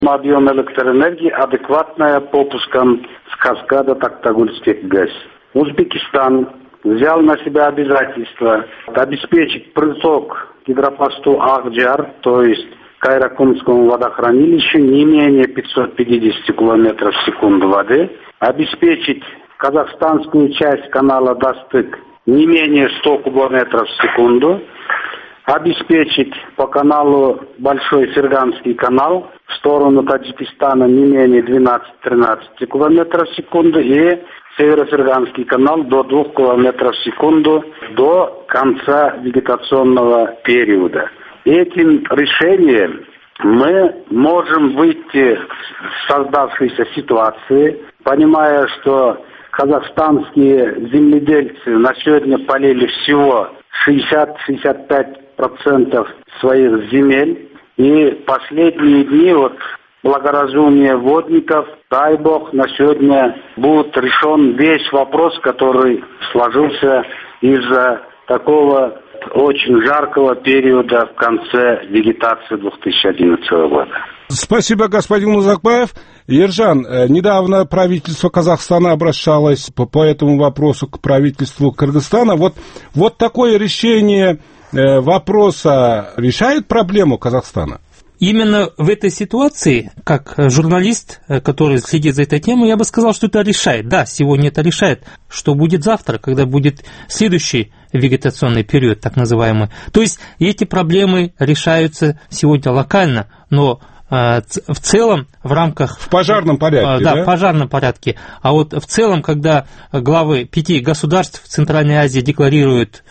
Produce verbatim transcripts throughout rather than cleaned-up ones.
объем электроэнергии, адекватная попускам с каскада Токтагульских ГЭС. Узбекистан взял на себя обязательство обеспечить приток гидропосту Ахджар, то есть Кайракумскому водохранилищу, не менее пятьсот пятьдесят километров в секунду воды, обеспечить казахстанскую часть канала Дастык не менее сто кубометров в секунду, обеспечить по каналу Большой Ферганский канал в сторону Таджикистана не менее двенадцать-тринадцать километров в секунду и Северо-Ферганский канал до двух километров в секунду до конца вегетационного периода. Этим решением мы можем выйти из создавшейся ситуации, понимая, что казахстанские земледельцы на сегодня полили всего шестьдесят-шестьдесят пять процентов своих земель. И последние дни вот благоразумие водников, дай бог, на сегодня будет решен весь вопрос, который сложился из-за такого очень жаркого периода в конце вегетации две тысячи одиннадцатого года. Спасибо, господин Музакбаев. Ержан, недавно правительство Казахстана обращалось по, по этому вопросу к правительству Кыргызстана. Вот, вот такое решение э, вопроса решает проблему Казахстана? Именно в этой ситуации, как журналист, который следит за этой темой, я бы сказал, что это решает. Да, сегодня это решает. Что будет завтра, когда будет следующий вегетационный период, так называемый. То есть эти проблемы решаются сегодня локально, но в целом в рамках... В пожарном порядке, да? Да, в пожарном порядке. А вот в целом, когда главы пяти государств в Центральной Азии декларируют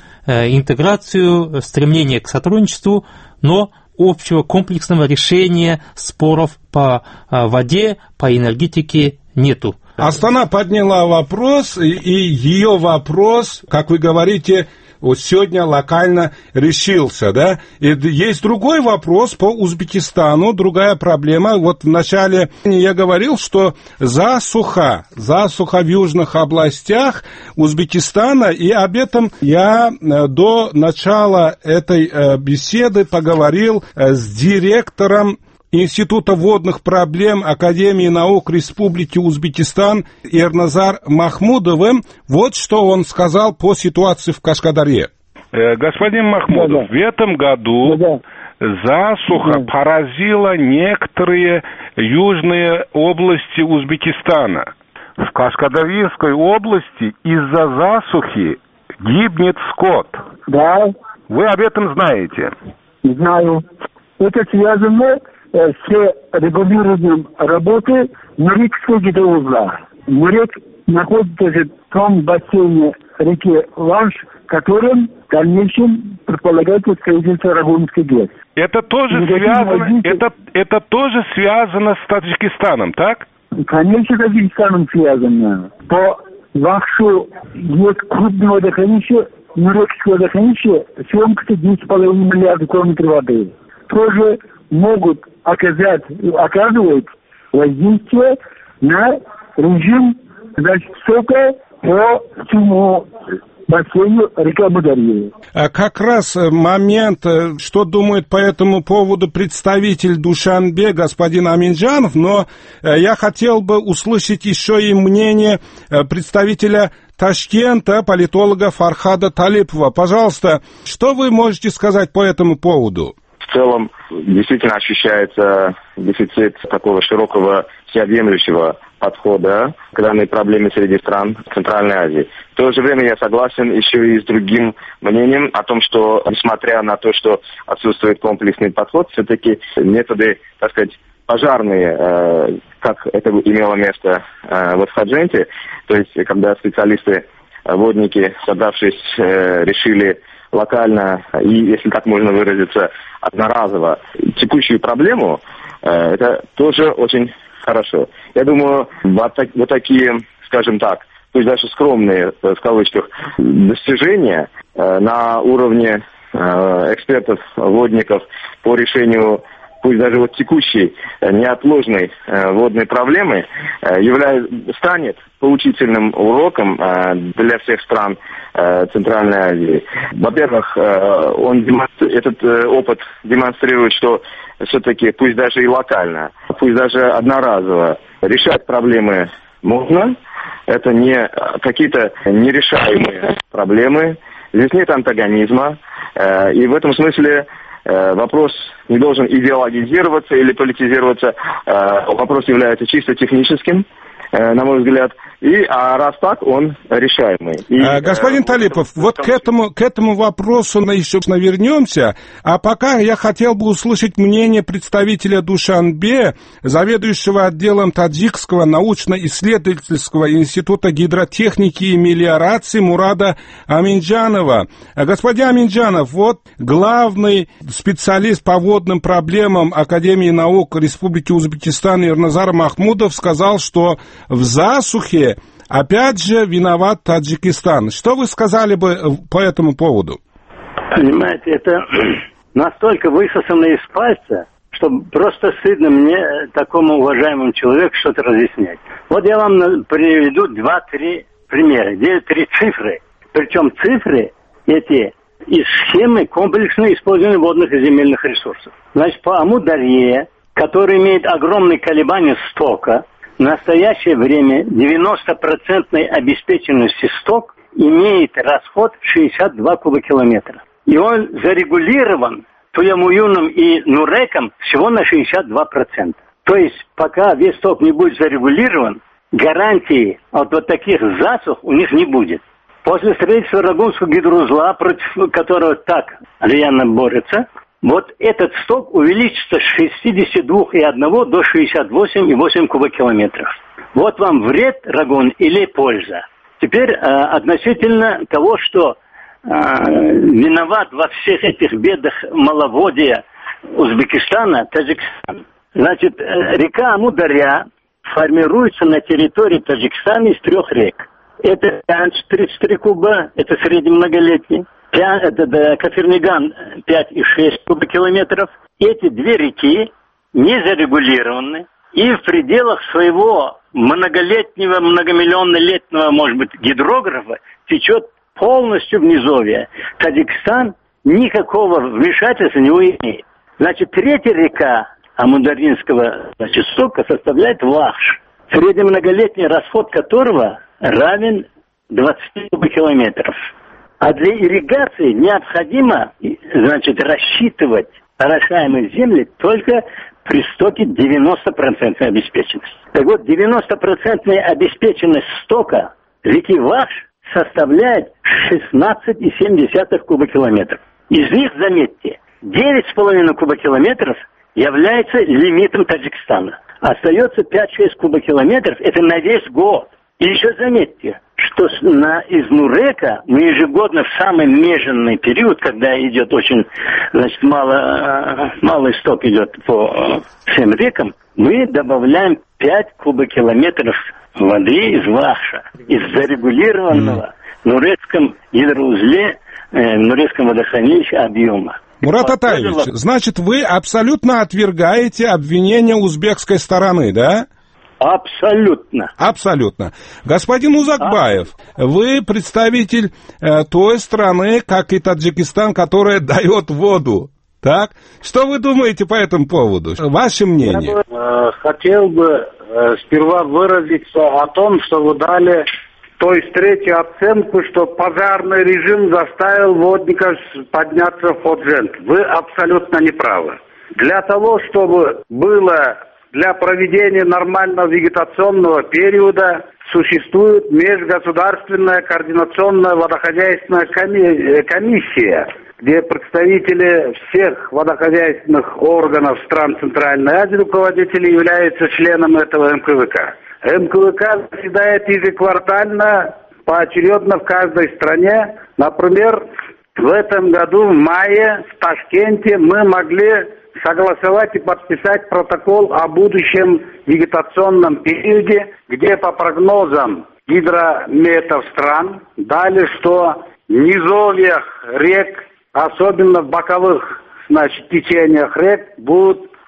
интеграцию, стремление к сотрудничеству, но общего комплексного решения споров по воде, по энергетике нету. Астана подняла вопрос, и ее вопрос, как вы говорите, вот сегодня локально решился, да? И есть другой вопрос по Узбекистану, другая проблема. Вот вначале я говорил, что засуха, засуха в южных областях Узбекистана, и об этом я до начала этой беседы поговорил с директором Института водных проблем Академии наук Республики Узбекистан Эрназар Махмудовым. Вот что он сказал по ситуации в Кашкадарье. Господин Махмудов, да, да. в этом году да, да. засуха да. поразила некоторые южные области Узбекистана. В Кашкадарьской области из-за засухи гибнет скот. Да. Вы об этом знаете? Знаю. Это связано с регулированием работы Нурикского гидроузла. Нурик находится в том бассейне реки Ланш, которым в дальнейшем предполагается строительство Рагунской ГЭС. Это тоже связано, это, это тоже связано с Таджикистаном, так? Конечно, с Таджикистаном связано. По Вахшу есть крупное водохранилище, Нурикское водохранилище, съемкостью десять с половиной миллиардов кубометров воды. Тоже могут оказать, оказывать воздействие на режим, значит, сока по всему бассейну реки Амударьи. Как раз момент, что думает по этому поводу представитель Душанбе, господин Аминджанов, но я хотел бы услышать еще и мнение представителя Ташкента, политолога Фархада Талипова. Пожалуйста, что вы можете сказать по этому поводу? В целом, действительно ощущается дефицит такого широкого, всеобъемлющего подхода к данной проблеме среди стран Центральной Азии. В то же время я согласен еще и с другим мнением о том, что, несмотря на то, что отсутствует комплексный подход, все-таки методы, так сказать, пожарные, э, как это имело место э, вот в Хадженте, то есть когда специалисты, водники, собравшись, э, решили локально и, если так можно выразиться, одноразово текущую проблему, э, это тоже очень хорошо. Я думаю, вот, так, вот такие, скажем так, пусть даже скромные, в кавычках, достижения э, на уровне э, экспертов, водников по решению пусть даже вот текущей, неотложной водной проблемой, является, станет поучительным уроком для всех стран Центральной Азии. Во-первых, он демонстр... этот опыт демонстрирует, что все-таки, пусть даже и локально, пусть даже одноразово, решать проблемы можно. Это не какие-то нерешаемые проблемы. Здесь нет антагонизма. И в этом смысле вопрос не должен идеологизироваться или политизироваться. Вопрос является чисто техническим, на мой взгляд. И, а раз так, он решаемый. И, Господин э, Талипов, вот к этому, к этому вопросу мы еще вернемся. А пока я хотел бы услышать мнение представителя Душанбе, заведующего отделом Таджикского научно-исследовательского института гидротехники и мелиорации Мурада Аминджанова. Господин Аминджанов, вот главный специалист по водным проблемам Академии наук Республики Узбекистан Ирназар Махмудов сказал, что в засухе опять же виноват Таджикистан. Что вы сказали бы по этому поводу? Понимаете, это настолько высосано из пальца, что просто стыдно мне, такому уважаемому человеку, что-то разъяснять. Вот я вам приведу два-три примера, где три цифры. Причем цифры эти из схемы комплексного использования водных и земельных ресурсов. Значит, по Амударье, который имеет огромные колебания стока, в настоящее время девяносто процентов обеспеченности сток имеет расход шестьдесят два кубокилометра. И он зарегулирован Туямуюном и Нуреком всего на шестьдесят два процента. То есть, пока весь сток не будет зарегулирован, гарантии от вот таких засух у них не будет. После строительства Рагунского гидроузла, против которого так рьяно борется, вот этот сток увеличится с шестьдесят два и одного до шестьдесят восемь и восемь кубокилометров. Вот вам вред, Рагун, или польза. Теперь э, относительно того, что э, виноват во всех этих бедах маловодья Узбекистана, Таджикистана. Значит, э, река Амударья формируется на территории Таджикистана из трех рек. Это тридцать три куба, это среднемноголетний. Это да, Кафирниган пять и шесть кубокилометров. Эти две реки не зарегулированы и в пределах своего многолетнего, многомиллионнолетнего, может быть, гидрографа течет полностью в низовье. Таджикистан никакого вмешательства не имеет. Значит, третья река Амударьинского, значит, стока составляет Вахш, среднемноголетний расход которого равен двадцати кубокилометров. А для ирригации необходимо, значит, рассчитывать орошаемые земли только при стоке девяносто процентов обеспеченности. Так вот, девяносто процентов обеспеченность стока реки Вахш составляет шестнадцать целых семь десятых кубокилометров. Из них, заметьте, девять целых пять десятых кубокилометров является лимитом Таджикистана. Остается пять-шесть кубокилометров, это на весь год. И еще заметьте, что на, из Нурека мы ежегодно в самый меженный период, когда идет очень, значит, мало, малый сток идет по всем рекам, мы добавляем пять кубокилометров воды из Вахша, из зарегулированного в Нурекском гидроузле, э, в Нурекском водохранилище объема. Мурат Атаевич, значит, вы абсолютно отвергаете обвинения узбекской стороны, да? Абсолютно. Абсолютно. Господин Узакбаев, а? Вы представитель э, той страны, как и Таджикистан, которая дает воду. Так? Что вы думаете по этому поводу? Ваше мнение? Я бы, э, хотел бы э, сперва выразиться о том, что вы дали, то есть третью оценку, что пожарный режим заставил водников подняться в Ходжент. Вы абсолютно не правы. Для того, чтобы было... Для проведения нормального вегетационного периода существует межгосударственная координационная водохозяйственная комиссия, где представители всех водохозяйственных органов стран Центральной Азии, руководители, являются членом этого эм ка вэ ка. эм ка вэ ка заседает ежеквартально, поочередно в каждой стране. Например, в этом году, в мае, в Ташкенте мы могли согласовать и подписать протокол о будущем вегетационном периоде, где по прогнозам гидрометов стран дали, что в низовьях рек, особенно в боковых, значит, течениях рек, будут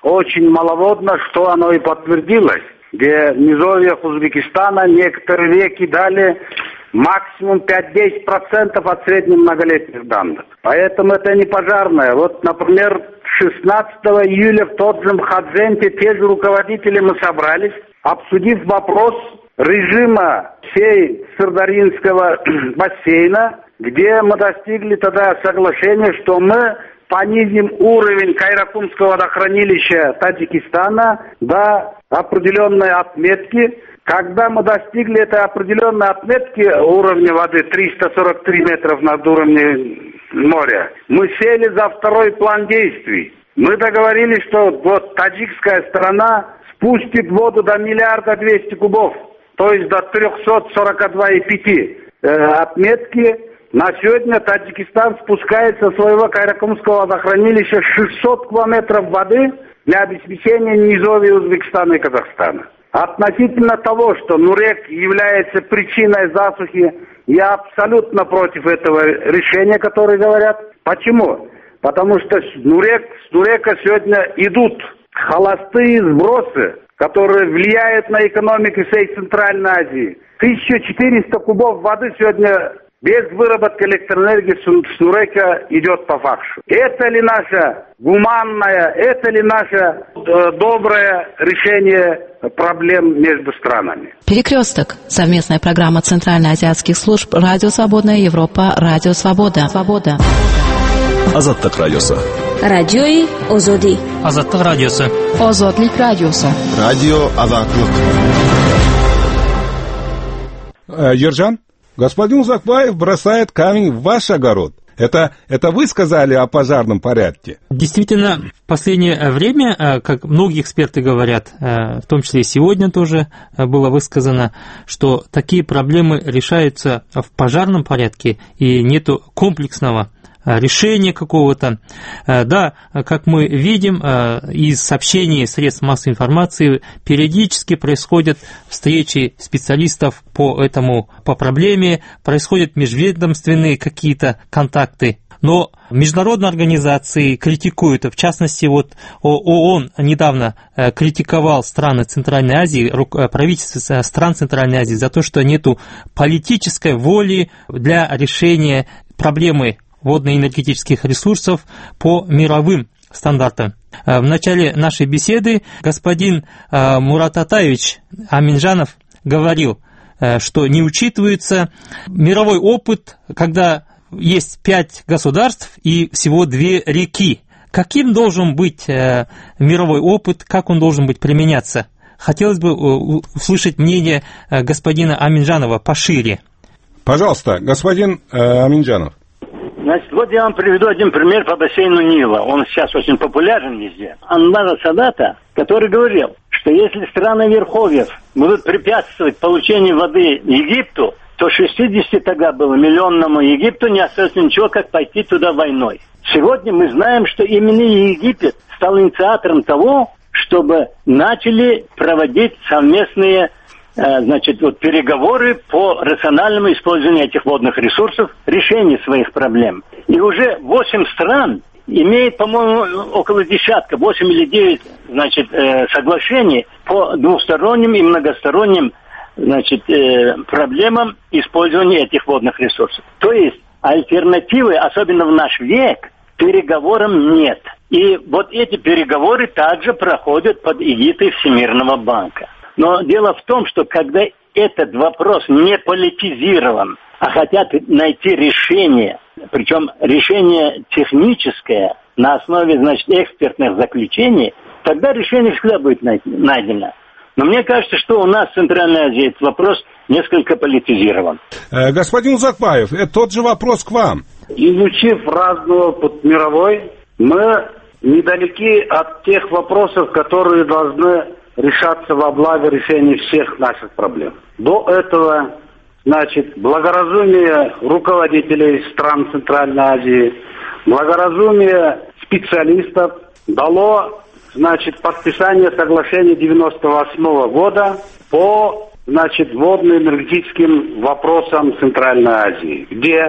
очень маловодно, что оно и подтвердилось, где в низовьях Узбекистана некоторые реки дали максимум пять-десять процентов от средних многолетних данных. Поэтому это не пожарное. Вот, например, шестнадцатого июля в тот же Мхадзенте те же руководители мы собрались, обсудив вопрос режима всей Сырдарьинского бассейна, где мы достигли тогда соглашения, что мы понизим уровень Кайракумского водохранилища Таджикистана до определенной отметки. Когда мы достигли этой определенной отметки уровня воды триста сорок три метров над уровнем моря, мы сели за второй план действий. Мы договорились, что вот таджикская сторона спустит воду до миллиарда двести кубов, то есть до триста сорок два и пять э, отметки. На сегодня Таджикистан спускает со своего Кайракумского водохранилища шестьсот километров воды для обеспечения низовья Узбекистана и Казахстана. Относительно того, что Нурек является причиной засухи, я абсолютно против этого решения, которое говорят. Почему? Потому что с, Нурек, с Нурека сегодня идут холостые сбросы, которые влияют на экономику всей Центральной Азии. тысяча четыреста кубов воды сегодня без выработки электроэнергии с Нурека идет по факту. Это ли наше гуманное, это ли наше э, доброе решение проблем между странами? Перекресток. Совместная программа Центральноазиатских служб Радио Свободная Европа, Радио Свобода. Свобода. Азаттык радиосы. Радиои Озоди. Азаттык радиосы. Озодлик радиосы. Радио Азаттык. Ержан, господин Узакбаев бросает камень в ваш огород. Это, это вы сказали о пожарном порядке? Действительно, в последнее время, как многие эксперты говорят, в том числе и сегодня тоже было высказано, что такие проблемы решаются в пожарном порядке и нету комплексного решения какого-то. Да, как мы видим из сообщений средств массовой информации, периодически происходят встречи специалистов по этому, по проблеме, происходят межведомственные какие-то контакты. Но международные организации критикуют, в частности, вот ООН недавно критиковал страны Центральной Азии, правительство стран Центральной Азии за то, что нету политической воли для решения проблемы водно-энергетических ресурсов по мировым стандартам. В начале нашей беседы господин Мурат Атаевич Аминджанов говорил, что не учитывается мировой опыт, когда есть пять государств и всего две реки. Каким должен быть мировой опыт, как он должен быть применяться? Хотелось бы услышать мнение господина Аминджанова пошире. Пожалуйста, господин Аминджанов. Значит, вот я вам приведу один пример по бассейну Нила. Он сейчас очень популярен везде. Анвар Садата, который говорил, что если страны Верховьев будут препятствовать получению воды Египту, то шестьдесят тогда было миллионному Египту не остается ничего, как пойти туда войной. Сегодня мы знаем, что именно Египет стал инициатором того, чтобы начали проводить совместные значит, вот, переговоры по рациональному использованию этих водных ресурсов, решению своих проблем. И уже восемь стран имеет, по-моему, около десятка, восемь или девять, значит, э, соглашений по двухсторонним и многосторонним, значит, э, проблемам использования этих водных ресурсов. То есть альтернативы, особенно в наш век, переговорам нет. И вот эти переговоры также проходят под эгидой Всемирного банка. Но дело в том, что когда этот вопрос не политизирован, а хотят найти решение, причем решение техническое на основе, значит, экспертных заключений, тогда решение всегда будет найдено. Но мне кажется, что у нас в Центральной Азии этот вопрос несколько политизирован. Э, господин Узакбаев, это тот же вопрос к вам. Изучив разный опыт мировой, мы недалеки от тех вопросов, которые должны решаться во благо решения всех наших проблем. До этого, значит, благоразумие руководителей стран Центральной Азии, благоразумие специалистов дало, значит, подписание соглашения девяносто восьмого года по, значит, водно-энергетическим вопросам Центральной Азии, где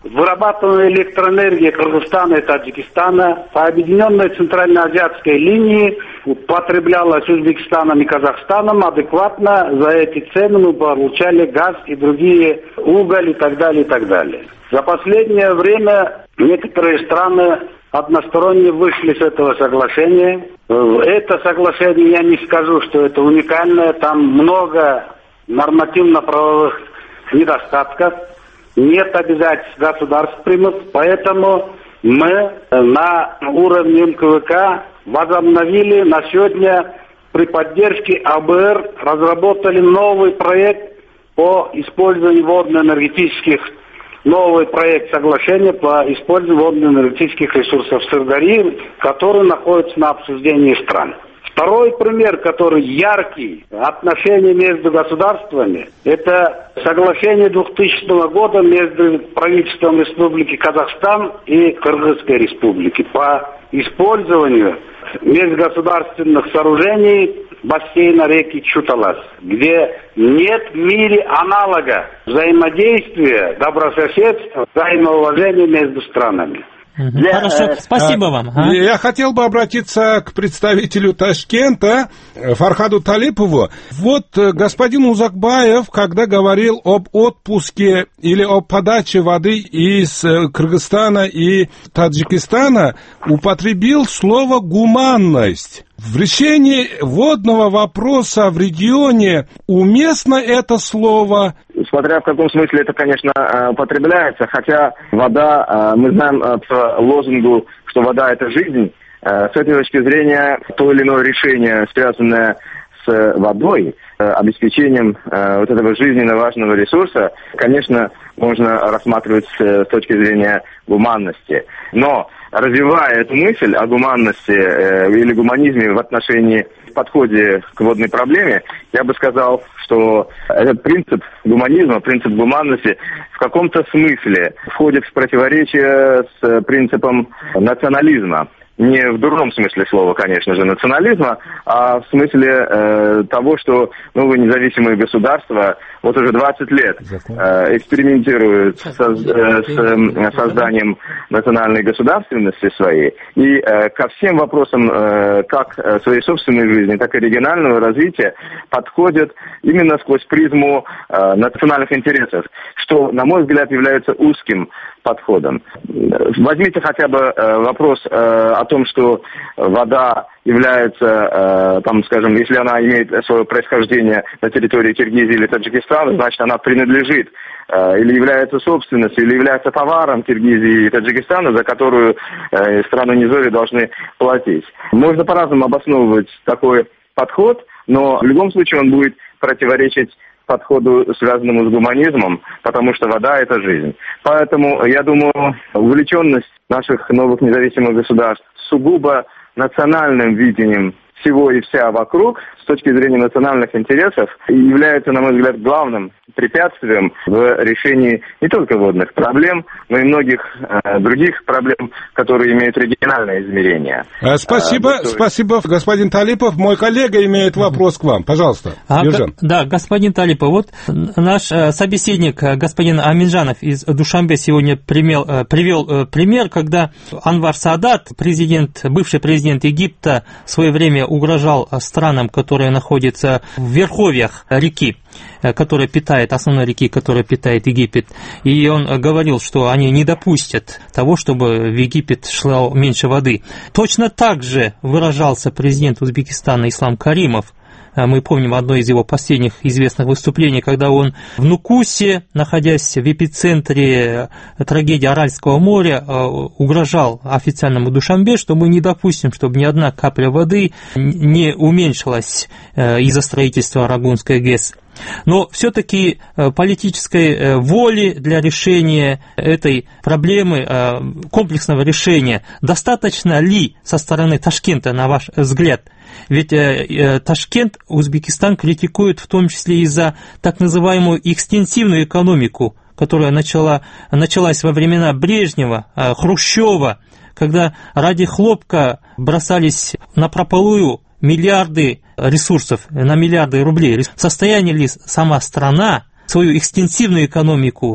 Вырабатываемая электроэнергия Кыргызстана и Таджикистана по объединенной центральноазиатской линии потреблялась Узбекистаном и Казахстаном адекватно. За эти цены мы получали газ и другие уголь и так далее, и так далее. За последнее время некоторые страны односторонне вышли с этого соглашения. Это соглашение, я не скажу, что это уникальное, там много нормативно-правовых недостатков. Нет обязательств государств примут, поэтому мы на уровне эм ка вэ ка возобновили на сегодня при поддержке а бэ эр разработали новый проект по использованию водно-энергетических, новый проект соглашения по использованию водно-энергетических ресурсов Сырдарьи, который находится на обсуждении стран. Второй пример, который яркий, отношения между государствами, это соглашение двухтысячного года между правительством Республики Казахстан и Кыргызской Республики по использованию межгосударственных сооружений бассейна реки Чуталас, где нет в мире аналога взаимодействия, добрососедства, взаимоуважения между странами. Для... Хорошо, спасибо а, вам. А? Я хотел бы обратиться к представителю Ташкента, Фархаду Талипову. Вот господин Узакбаев, когда говорил об отпуске или о подаче воды из Кыргызстана и Таджикистана, употребил слово «гуманность». В решении водного вопроса в регионе уместно это слово? Смотря в каком смысле это, конечно, употребляется, хотя вода, мы знаем по лозунгу, что вода – это жизнь. С этой точки зрения, то или иное решение, связанное с водой, обеспечением вот этого жизненно важного ресурса, конечно, можно рассматривать с точки зрения гуманности. Но развивая эту мысль о гуманности э, или гуманизме в отношении подходе к водной проблеме, я бы сказал, что этот принцип гуманизма, принцип гуманности в каком-то смысле входит в противоречие с принципом национализма. Не в дурном смысле слова, конечно же, национализма, а в смысле э, того, что новые независимые государства вот уже двадцать лет э, экспериментируют со, э, с э, созданием национальной государственности своей. И э, ко всем вопросам э, как своей собственной жизни, так и регионального развития подходят именно сквозь призму э, национальных интересов, что, на мой взгляд, является узким подходом. Возьмите хотя бы э, вопрос э, о том, что вода является, э, там, скажем, если она имеет свое происхождение на территории Киргизии или Таджикистана, значит, она принадлежит э, или является собственностью, или является товаром Киргизии и Таджикистана, за которую э, страны низовья должны платить. Можно по-разному обосновывать такой подход, но в любом случае он будет противоречить подходу, связанному с гуманизмом, потому что вода – это жизнь. Поэтому, я думаю, увлеченность наших новых независимых государств сугубо национальным видением всего и вся вокруг, с точки зрения национальных интересов, является, на мой взгляд, главным препятствием в решении не только водных проблем, но и многих э, других проблем, которые имеют региональное измерение. Спасибо, а, спасибо, господин Талипов. Мой коллега имеет вопрос к вам. Пожалуйста, а, Да, господин Талипов, вот наш собеседник, господин Аминджанов из Душанбе, сегодня примел, привел пример, когда Анвар Саадат, президент, бывший президент Египта, в свое время угрожал странам, которые находятся в верховьях реки, которая питает, основной реки, которая питает Египет. И он говорил, что они не допустят того, чтобы в Египет шло меньше воды. Точно так же выражался президент Узбекистана Ислам Каримов. Мы помним одно из его последних известных выступлений, когда он в Нукусе, находясь в эпицентре трагедии Аральского моря, угрожал официальному Душанбе, что мы не допустим, чтобы ни одна капля воды не уменьшилась из-за строительства Арагунской ГЭС. Но все-таки политической воли для решения этой проблемы, комплексного решения, достаточно ли со стороны Ташкента, на ваш взгляд? Ведь Ташкент, Узбекистан критикует в том числе и за так называемую экстенсивную экономику, которая начала, началась во времена Брежнева, Хрущева, когда ради хлопка бросались напропалую миллиарды ресурсов, на миллиарды рублей. В состоянии ли сама страна свою экстенсивную экономику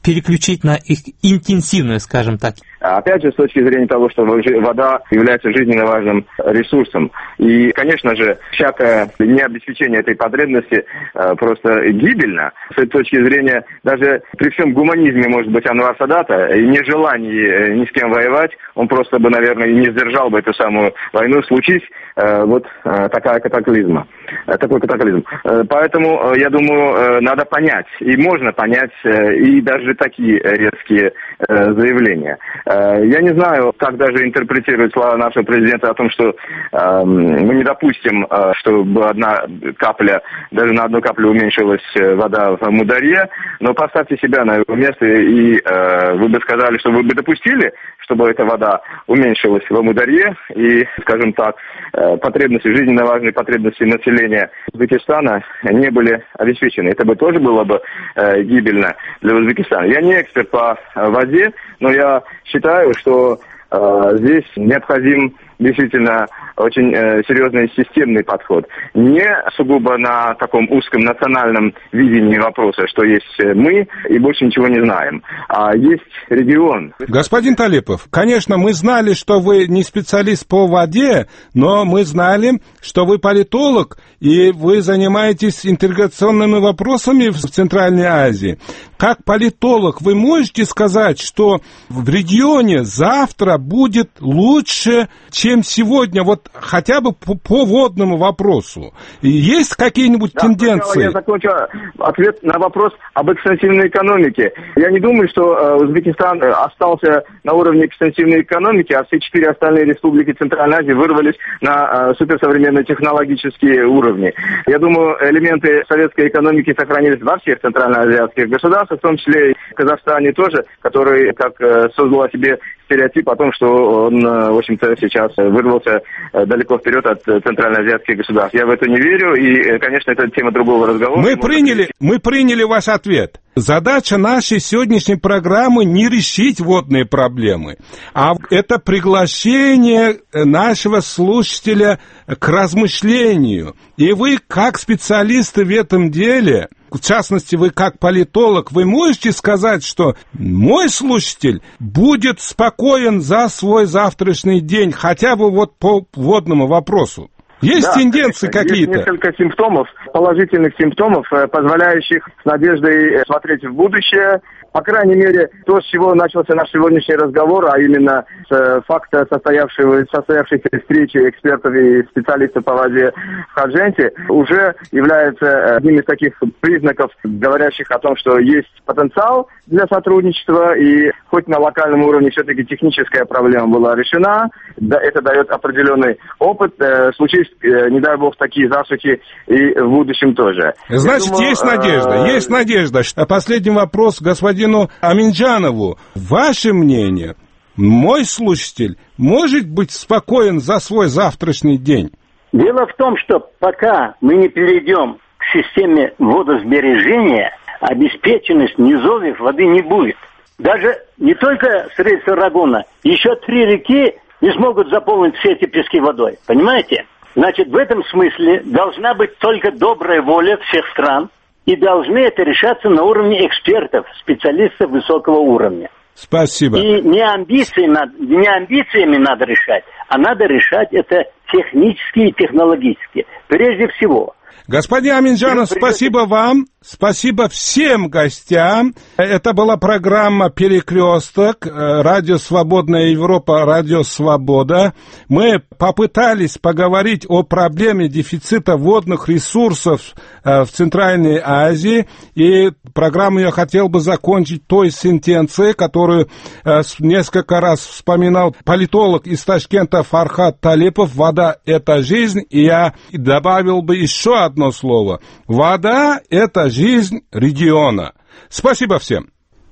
переключить на их интенсивную, скажем так. Опять же, с точки зрения того, что вода является жизненно важным ресурсом. И, конечно же, всякое необеспечение этой потребности э, просто гибельно. С этой точки зрения, даже при всем гуманизме, может быть, Анвара Садата, и нежелании ни с кем воевать, он просто бы, наверное, не сдержал бы эту самую войну, случись э, вот э, такая катаклизма. Э, такой катаклизм. Э, поэтому, э, я думаю, э, надо понять, и можно понять, э, и даже такие резкие э, заявления. Я не знаю, как даже интерпретировать слова нашего президента о том, что э, мы не допустим, э, чтобы одна капля, даже на одну каплю уменьшилась вода в Мударье, но поставьте себя на его место, и э, вы бы сказали, что вы бы допустили, чтобы эта вода уменьшилась в Мударье, и, скажем так, э, потребности, жизненно важные потребности населения Узбекистана не были обеспечены. Это бы тоже было бы э, гибельно для Узбекистана. Я не эксперт по воде, но я считаю, что э, здесь необходим действительно очень э, серьезный системный подход. Не сугубо на таком узком национальном видении вопроса, что есть мы и больше ничего не знаем, а есть регион. Господин Талипов, конечно, мы знали, что вы не специалист по воде, но мы знали, что вы политолог, и вы занимаетесь интеграционными вопросами в Центральной Азии. Как политолог вы можете сказать, что в регионе завтра будет лучше, чем сегодня, вот хотя бы по, по водному вопросу? Есть какие-нибудь да, тенденции? Я закончу ответ на вопрос об экстенсивной экономике. Я не думаю, что э, Узбекистан остался на уровне экстенсивной экономики, а все четыре остальные республики Центральной Азии вырвались на э, суперсовременные технологические уровни. Я думаю, элементы советской экономики сохранились во всех центральноазиатских государствах, в том числе и в Казахстане тоже, который как э, создал о себе стереотип о том, что он, в общем-то, сейчас вырвался далеко вперед от центральноазиатских государств. Я в это не верю, и, конечно, это тема другого разговора. Мы приняли, мы приняли ваш ответ. Задача нашей сегодняшней программы не решить водные проблемы, а это приглашение нашего слушателя к размышлению. И вы, как специалисты в этом деле, в частности, вы как политолог, вы можете сказать, что мой слушатель будет спокоен за свой завтрашний день, хотя бы вот по водному вопросу? Есть да, тенденции конечно. Какие-то? Есть несколько симптомов, положительных симптомов, позволяющих с надеждой смотреть в будущее. По крайней мере, то, с чего начался наш сегодняшний разговор, а именно с факта состоявшейся, состоявшейся встречи экспертов и специалистов по воде в Хадженте, уже является одним из таких признаков, говорящих о том, что есть потенциал для сотрудничества, и хоть на локальном уровне все-таки техническая проблема была решена, это дает определенный опыт, случись, не дай бог, такие засухи и в будущем тоже. Значит, думаю, есть надежда, есть надежда. Последний вопрос, господин Аминджанову. Ваше мнение, мой слушатель может быть спокоен за свой завтрашний день? Дело в том, что пока мы не перейдем к системе водосбережения, обеспеченность низовьев воды не будет. Даже не только средства Рагуна, еще три реки не смогут заполнить все эти пески водой. Понимаете? Значит, в этом смысле должна быть только добрая воля всех стран, и должны это решаться на уровне экспертов, специалистов высокого уровня. Спасибо. И не, амбиции, не амбициями надо решать, а надо решать это технически и технологически. Прежде всего. Господин Аминджанов, спасибо вам, спасибо всем гостям. Это была программа «Перекресток», радио «Свободная Европа», радио «Свобода». Мы попытались поговорить о проблеме дефицита водных ресурсов в Центральной Азии. И программу я хотел бы закончить той сентенцией, которую несколько раз вспоминал политолог из Ташкента Фархад Талипов. «Вода – это жизнь». И я добавил бы еще одно одно слово. Вода – это жизнь региона. Спасибо всем.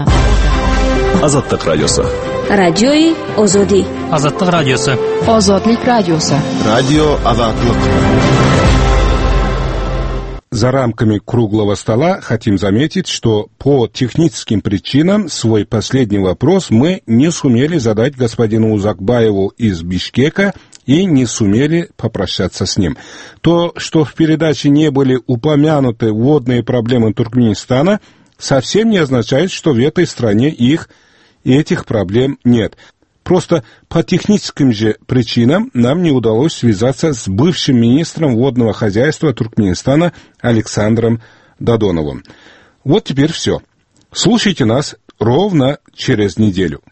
Азаттык радиосы. Радиои Озоди. Азаттык радиосы. Озодлик радиосы. Радио Азаттык. За рамками круглого стола хотим заметить, что по техническим причинам свой последний вопрос мы не сумели задать господину Узакбаеву из Бишкека и не сумели попрощаться с ним. То, что в передаче не были упомянуты водные проблемы Туркменистана, совсем не означает, что в этой стране их этих проблем нет. Просто по техническим же причинам нам не удалось связаться с бывшим министром водного хозяйства Туркменистана Александром Додоновым. Вот теперь все. Слушайте нас ровно через неделю.